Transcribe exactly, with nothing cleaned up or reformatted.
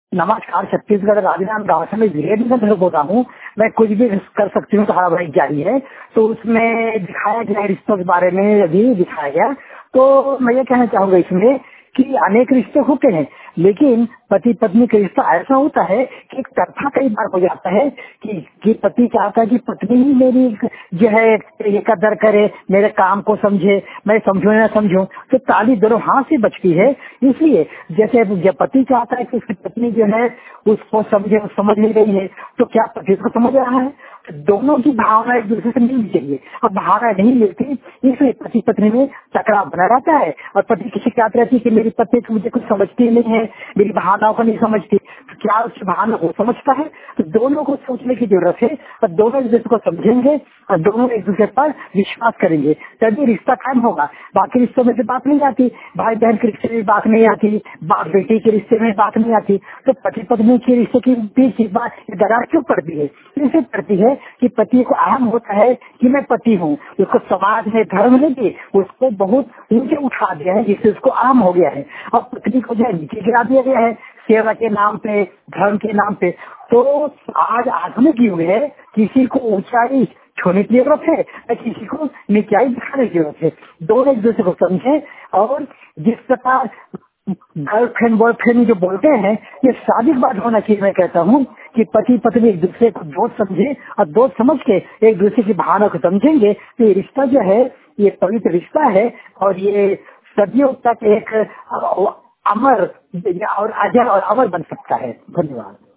नमस्कार, छत्तीसगढ़ राजनांदगांव गांव से मैं वीरेंद्र बोल रहा हूँ। मैं कुछ भी कर सकती हूँ, तुम्हारा भाई जारी है। तो उसमें दिखाया गया रिश्तों के बारे में अभी दिखाया गया। तो मैं ये कहना चाहूंगा इसमें कि अनेक रिश्ते होते हैं, लेकिन पति पत्नी का रिश्ता ऐसा होता है कि एक तरफा कई बार हो जाता है कि, कि पति चाहता है कि पत्नी ही मेरी जो है ये कदर करे, मेरे काम को समझे, मैं समझू ना समझूं, तो ताली दोनों हाथ से बचती है। इसलिए जैसे जब पति चाहता है कि उसकी पत्नी जो है उसको समझे, समझ ले रही है, तो क्या पति को समझ रहा है? दोनों की भावना एक दूसरे से मिलनी चाहिए। अब भावना नहीं मिलती, इसलिए पति पत्नी में टकराव बना रहता है। और पति की शिकायत रहती है कि मेरी पत्नी तो मुझे कुछ समझती नहीं है, मेरी भावनाओं को नहीं समझती। तो क्या उसकी भावना को समझता है? तो दोनों को सोचने की जरूरत है, और दोनों एक दूसरे को समझेंगे और दोनों एक दूसरे पर विश्वास करेंगे, तभी रिश्ता कायम होगा। बाकी रिश्तों में से बात नहीं आती, भाई बहन के रिश्ते में बात नहीं आती, बाप बेटी के रिश्ते में बात नहीं आती, तो पति पत्नी के रिश्ते की बीच बात दरार क्यों पड़ती है? इससे पड़ती है कि पति को अहम होता है कि मैं पति हूँ, उसको समाज में धर्म ने भी उसको बहुत नीचे उठा दिया है, जिससे उसको अहम हो गया है। और पत्नी को जो है नीचे गिरा दिया गया है सेवा के नाम पे, धर्म के नाम पे। तो आज आधुनिक युग है, किसी को ऊंचाई छूने की जरूरत है या किसी को निचाई दिखाने की जरूरत है। दोनों एक दूसरे को समझे, और जिस प्रकार गर्लफ्रेंड बॉयफ्रेंड जो बोलते हैं, ये शादी के बाद होना चाहिए। मैं कहता हूँ कि पति पत्नी एक दूसरे को दोस्त समझे, और दोस्त समझ के एक दूसरे की भावना को समझेंगे, तो ये रिश्ता जो है ये पवित्र रिश्ता है, और ये सदियों तक एक अमर और अजर और अमर बन सकता है। धन्यवाद।